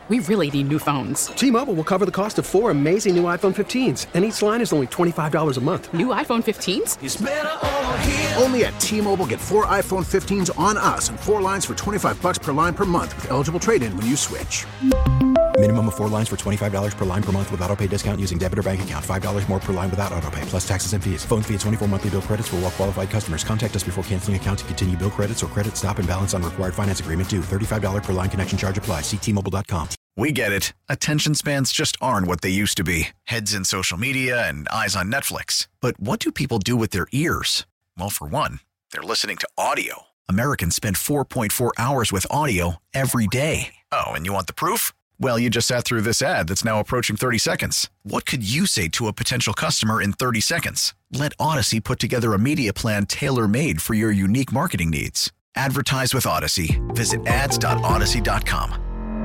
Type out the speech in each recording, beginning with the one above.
We really need new phones. T-Mobile will cover the cost of 4 amazing new iPhone 15s, and each line is only $25 a month. New iPhone 15s? It's better over here. Only at T-Mobile, get 4 iPhone 15s on us and 4 lines for $25 per line per month with eligible trade-in when you switch. Minimum of 4 lines for $25 per line per month with autopay discount using debit or bank account. $5 more per line without autopay, plus taxes and fees. Phone fee at 24 monthly bill credits for well-qualified customers. Contact us before canceling account to continue bill credits or credit stop and balance on required finance agreement due. $35 per line connection charge applies. See T-Mobile.com. We get it. Attention spans just aren't what they used to be. Heads in social media and eyes on Netflix. But what do people do with their ears? Well, for one, they're listening to audio. Americans spend 4.4 hours with audio every day. Oh, and you want the proof? Well, you just sat through this ad that's now approaching 30 seconds. What could you say to a potential customer in 30 seconds? Let Odyssey put together a media plan tailor-made for your unique marketing needs. Advertise with Odyssey. Visit ads.odyssey.com.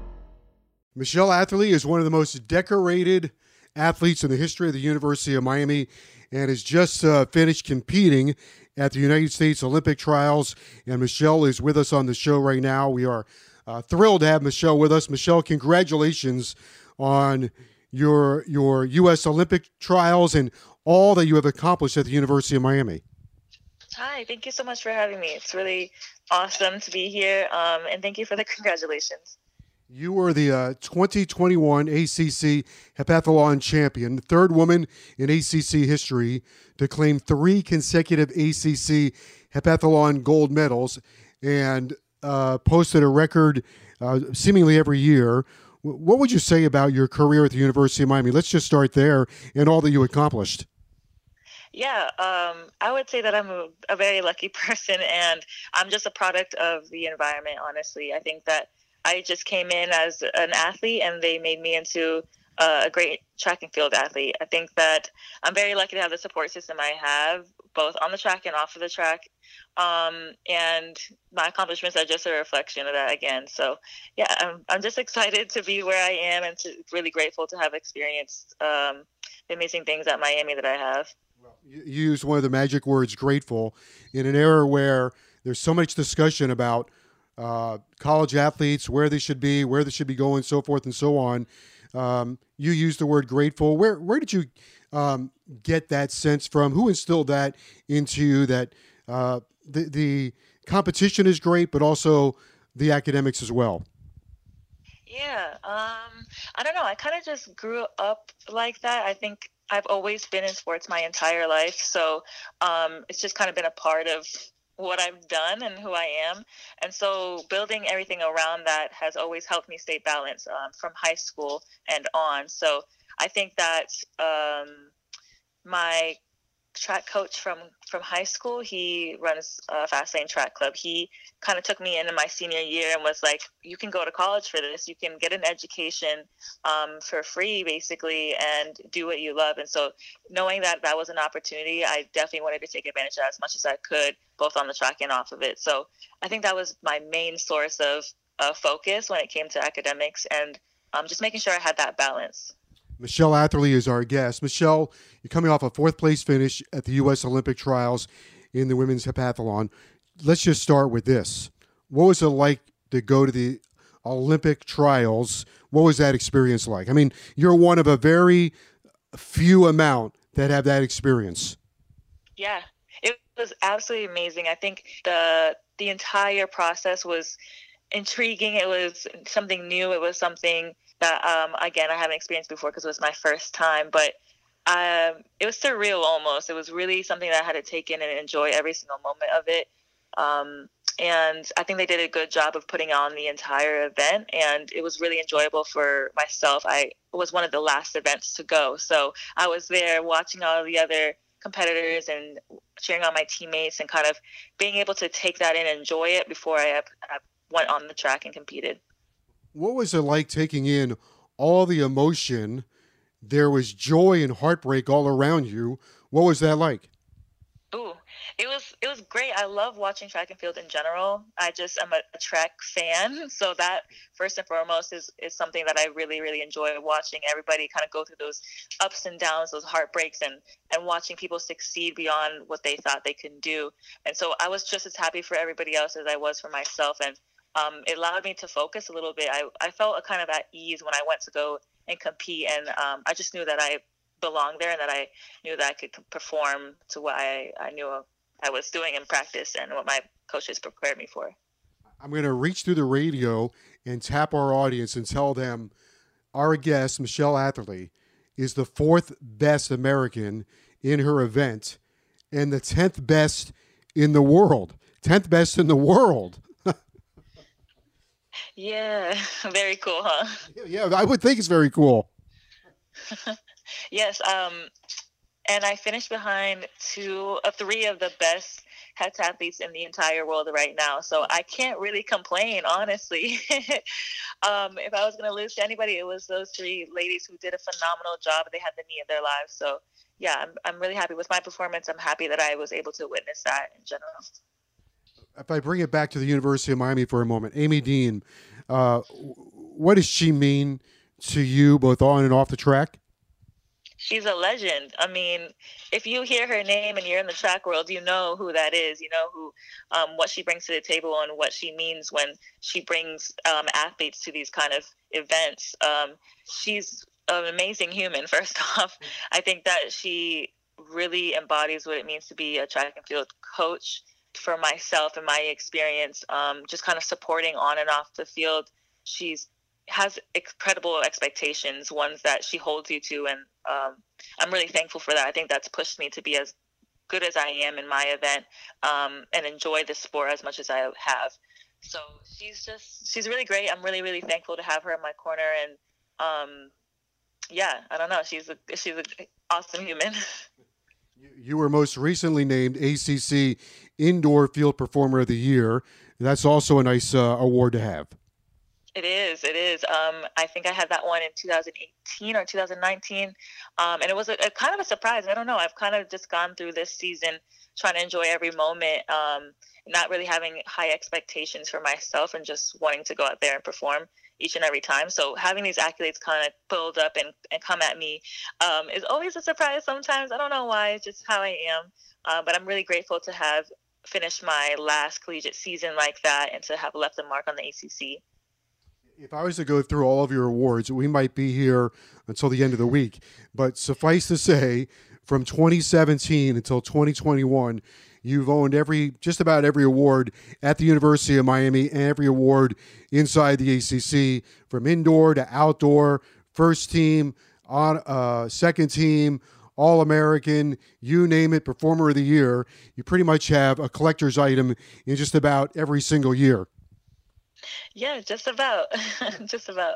Michelle Atherley is one of the most decorated athletes in the history of the University of Miami and has just finished competing at the United States Olympic trials. And Michelle is with us on the show right now. We are thrilled to have Michelle with us. Michelle, congratulations on your U.S. Olympic trials and all that you have accomplished at the University of Miami. Hi, thank you so much for having me. It's really awesome to be here, and thank you for the congratulations. You were the 2021 ACC Heptathlon champion, the third woman in ACC history to claim 3 consecutive ACC Heptathlon gold medals, and posted a record seemingly every year. What would you say about your career at the University of Miami? Let's just start there and all that you accomplished. Yeah, I would say that I'm a very lucky person, and I'm just a product of the environment, honestly. I think that I just came in as an athlete, and they made me into a great track and field athlete. I think that I'm very lucky to have the support system I have, both on the track and off of the track. And my accomplishments are just a reflection of that again. So, yeah, I'm just excited to be where I am and really grateful to have experienced the amazing things at Miami that I have. You used one of the magic words, grateful, in an era where there's so much discussion about college athletes, where they should be going, so forth and so on. You used the word grateful. Where did you get that sense from? Who instilled that into you, that the competition is great, but also the academics as well? Yeah, I don't know. I kind of just grew up like that. I think I've always been in sports my entire life. So it's just kind of been a part of what I've done and who I am. And so building everything around that has always helped me stay balanced from high school and on. So I think that my track coach from high school, he runs a Fast Lane Track Club. He kind of took me in my senior year and was like, you can go to college for this. You can get an education for free, basically, and do what you love. And so knowing that that was an opportunity, I definitely wanted to take advantage of that as much as I could, both on the track and off of it. So I think that was my main source of focus when it came to academics, and just making sure I had that balance. Michelle Atherley is our guest. Michelle, you're coming off a 4th place finish at the U.S. Olympic trials in the women's heptathlon. Let's just start with this. What was it like to go to the Olympic trials? What was that experience like? I mean, you're one of a very few amount that have that experience. Yeah, it was absolutely amazing. I think the entire process was intriguing. It was something new. It was something that, again, I haven't experienced before because it was my first time, but it was surreal almost. It was really something that I had to take in and enjoy every single moment of it. And I think they did a good job of putting on the entire event, and it was really enjoyable for myself. It was one of the last events to go. So I was there watching all the other competitors and cheering on my teammates and kind of being able to take that in and enjoy it before I went on the track and competed. What was it like taking in all the emotion? There was joy and heartbreak all around you. What was that like? Ooh, it was great. I love watching track and field in general. I'm a track fan. So that first and foremost is something that I really, really enjoy, watching everybody kind of go through those ups and downs, those heartbreaks, and watching people succeed beyond what they thought they could do. And so I was just as happy for everybody else as I was for myself. And it allowed me to focus a little bit. I felt kind of at ease when I went to go and compete, and I just knew that I belonged there and that I knew that I could perform to what I knew I was doing in practice and what my coaches prepared me for. I'm going to reach through the radio and tap our audience and tell them our guest, Michelle Atherley, is the 4th best American in her event and the 10th best in the world. 10th best in the world. Yeah, very cool, huh? Yeah, I would think it's very cool. Yes, and I finished behind 2 of 3 of the best heptathletes in the entire world right now. So I can't really complain, honestly. If I was going to lose to anybody, it was those 3 ladies who did a phenomenal job. They had the knee of their lives. So yeah, I'm really happy with my performance. I'm happy that I was able to witness that in general. If I bring it back to the University of Miami for a moment, Amy Dean, what does she mean to you both on and off the track? She's a legend. I mean, if you hear her name and you're in the track world, you know who that is. You know who, what she brings to the table and what she means when she brings athletes to these kind of events. She's an amazing human, first off. I think that she really embodies what it means to be a track and field coach. For myself and my experience, just kind of supporting on and off the field, has incredible expectations, ones that she holds you to, and I'm really thankful for that. I think that's pushed me to be as good as I am in my event, and enjoy the sport as much as I have. So she's really great. I'm really, really thankful to have her in my corner, and yeah, I don't know. She's an awesome human. You were most recently named ACC Indoor Field Performer of the Year. That's also a nice award to have. It is. I think I had that one in 2018 or 2019. And it was a kind of a surprise. I don't know. I've kind of just gone through this season trying to enjoy every moment, not really having high expectations for myself and just wanting to go out there and perform each and every time. So having these accolades kind of build up and come at me is always a surprise sometimes. I don't know why. It's just how I am. But I'm really grateful to have finished my last collegiate season like that and to have left a mark on the ACC. If I was to go through all of your awards, we might be here until the end of the week. But suffice to say, from 2017 until 2021, you've owned just about every award at the University of Miami and every award inside the ACC, from indoor to outdoor, first team, second team, All-American, you name it, Performer of the Year. You pretty much have a collector's item in just about every single year. Yeah, just about. Just about.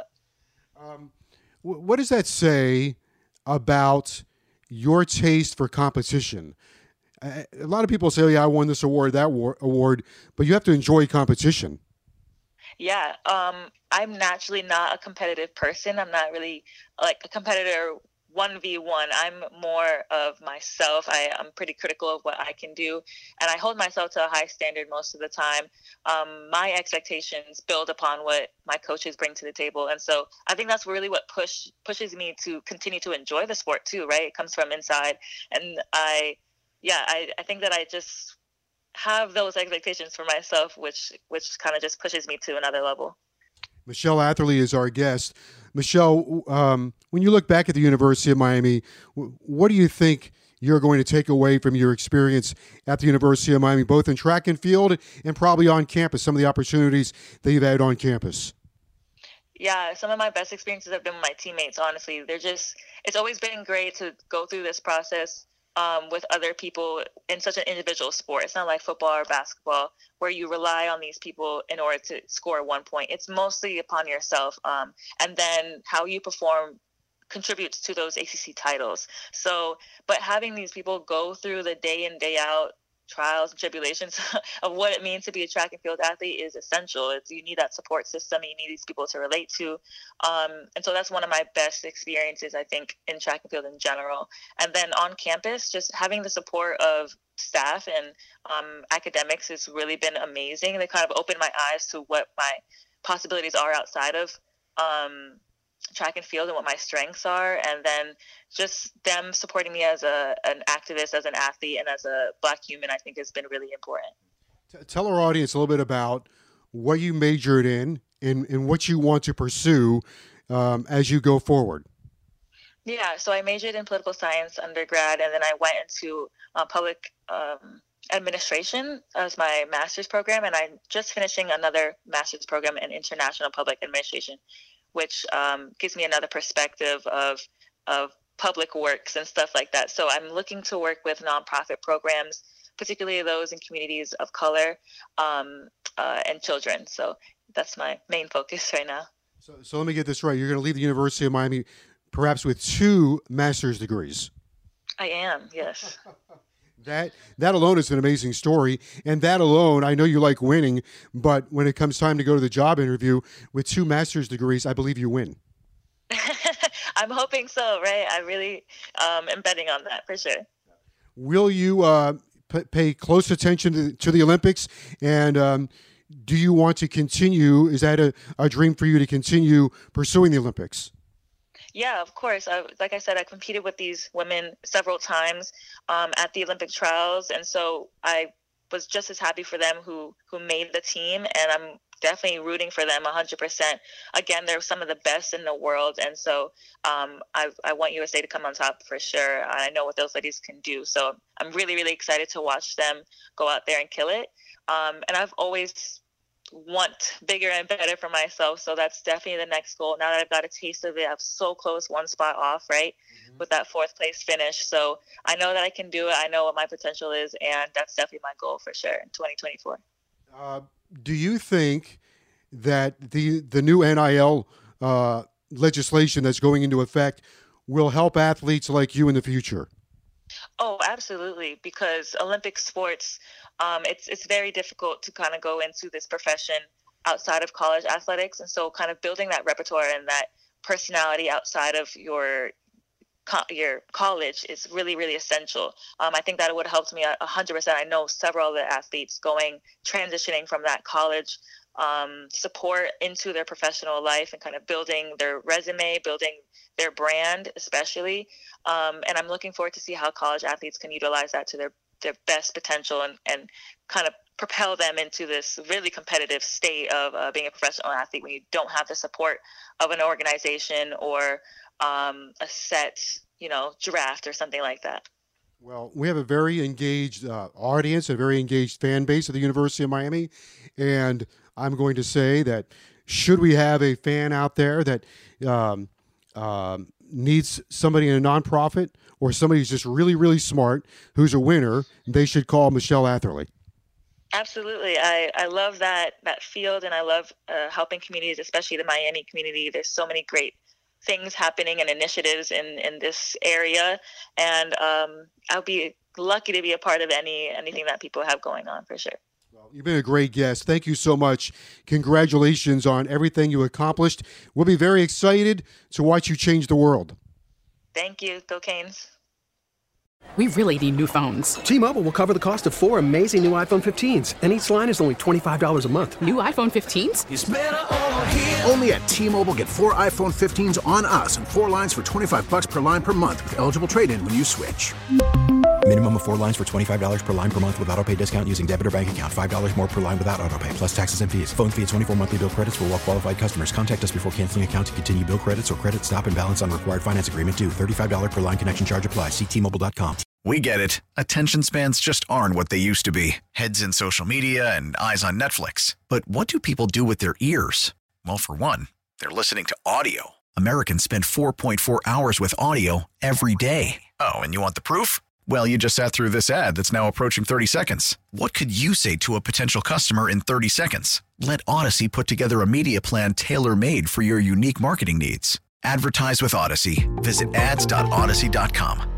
What does that say about your taste for competition? A lot of people say, yeah, I won this award, that award, but you have to enjoy competition. Yeah, I'm naturally not a competitive person. I'm not really like a competitor 1v1. I'm more of myself. I'm pretty critical of what I can do, and I hold myself to a high standard most of the time. My expectations build upon what my coaches bring to the table, and so I think that's really what pushes me to continue to enjoy the sport too, right? It comes from inside, and I think that I just have those expectations for myself, which kind of just pushes me to another level. Michelle Atherley is our guest. Michelle, when you look back at the University of Miami, what do you think you're going to take away from your experience at the University of Miami, both in track and field and probably on campus, some of the opportunities that you've had on campus? Yeah, some of my best experiences have been with my teammates, honestly. It's always been great to go through this process with other people in such an individual sport. It's not like football or basketball where you rely on these people in order to score 1 point. It's mostly upon yourself. And then how you perform contributes to those ACC titles. So, but having these people go through the day in, day out trials and tribulations of what it means to be a track and field athlete is essential. You need that support system. You need these people to relate to. And so that's one of my best experiences, I think, in track and field in general. And then on campus, just having the support of staff and academics has really been amazing. They kind of opened my eyes to what my possibilities are outside of track and field and what my strengths are, and then just them supporting me as an activist, as an athlete, and as a Black human, I think has been really important. Tell our audience a little bit about what you majored in and what you want to pursue as you go forward. Yeah, so I majored in political science undergrad, and then I went into public administration as my master's program, and I'm just finishing another master's program in international public administration, which gives me another perspective of public works and stuff like that. So I'm looking to work with nonprofit programs, particularly those in communities of color and children. So that's my main focus right now. So let me get this right. You're going to leave the University of Miami perhaps with 2 master's degrees. I am, yes. That alone is an amazing story. And that alone, I know you like winning, but when it comes time to go to the job interview with 2 master's degrees, I believe you win. I'm hoping so, right? I really am betting on that for sure. Will you pay close attention to the Olympics? And do you want to continue? Is that a dream for you to continue pursuing the Olympics? Yeah, of course. Like I said, I competed with these women several times at the Olympic trials. And so I was just as happy for them who made the team. And I'm definitely rooting for them 100%. Again, they're some of the best in the world. And so I want USA to come on top for sure. I know what those ladies can do. So I'm really, really excited to watch them go out there and kill it. And I've always want bigger and better for myself. So that's definitely the next goal. Now that I've got a taste of it, I'm so close, one spot off, right? Mm-hmm. With that 4th place finish. So I know that I can do it. I know what my potential is. And that's definitely my goal for sure in 2024. Do you think that the new NIL legislation that's going into effect will help athletes like you in the future? Oh, absolutely. Because Olympic sports, it's very difficult to kind of go into this profession outside of college athletics. And so kind of building that repertoire and that personality outside of your college is really, really essential. I think that it would have helped me 100%. I know several of the athletes transitioning from that college support into their professional life and kind of building their resume, building their brand, especially. And I'm looking forward to see how college athletes can utilize that to their best potential and kind of propel them into this really competitive state of being a professional athlete when you don't have the support of an organization or a set, draft or something like that. Well, we have a very engaged audience, a very engaged fan base at the University of Miami. And I'm going to say that should we have a fan out there that needs somebody in a nonprofit or somebody who's just really, really smart, who's a winner, they should call Michelle Atherley. Absolutely. I love that field, and I love helping communities, especially the Miami community. There's so many great things happening and initiatives in this area, and I'll be lucky to be a part of anything that people have going on for sure. Well, you've been a great guest. Thank you so much. Congratulations on everything you accomplished. We'll be very excited to watch you change the world. Thank you. Go Canes. We really need new phones. T-Mobile will cover the cost of 4 amazing new iPhone 15s, and each line is only $25 a month. New iPhone 15s? It's better over here. Only at T-Mobile, get 4 iPhone 15s on us and 4 lines for $25 per line per month with eligible trade-in when you switch. Minimum of 4 lines for $25 per line per month with autopay discount using debit or bank account. $5 more per line without autopay, plus taxes and fees. Phone fee at 24 monthly bill credits for well-qualified customers. Contact us before canceling account to continue bill credits or credit stop and balance on required finance agreement due. $35 per line connection charge applies. See T-Mobile.com. We get it. Attention spans just aren't what they used to be. Heads in social media and eyes on Netflix. But what do people do with their ears? Well, for one, they're listening to audio. Americans spend 4.4 hours with audio every day. Oh, and you want the proof? Well, you just sat through this ad that's now approaching 30 seconds. What could you say to a potential customer in 30 seconds? Let Odyssey put together a media plan tailor-made for your unique marketing needs. Advertise with Odyssey. Visit ads.odyssey.com.